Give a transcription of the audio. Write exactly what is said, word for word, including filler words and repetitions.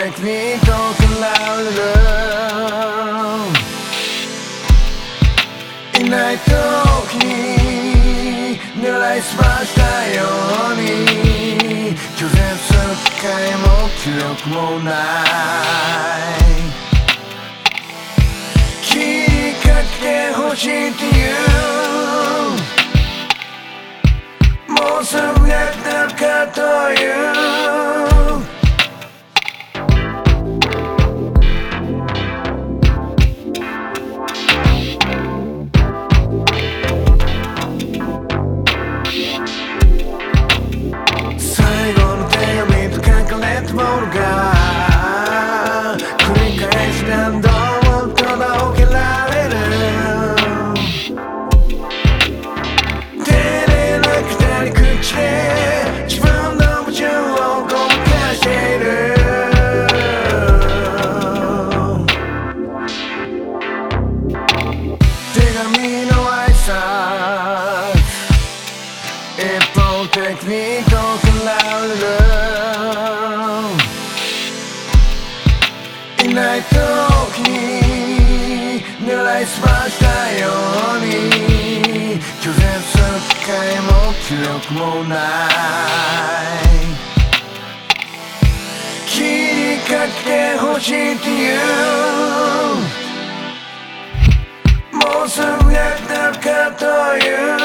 的に解られるいない時に狙いすましたように拒絶する機会も気力もない気にかけてほしいっていうもうすぐなくなるかという最後の手紙と書かれたものが繰り返し何度も届けられる照れなくたり口で自分の矛盾をごまかしている手紙の挨拶一方的に解られるいない時に狙いすましたように拒絶する機会も気力もない気にかけてほしいっていうもうすぐなくなるかという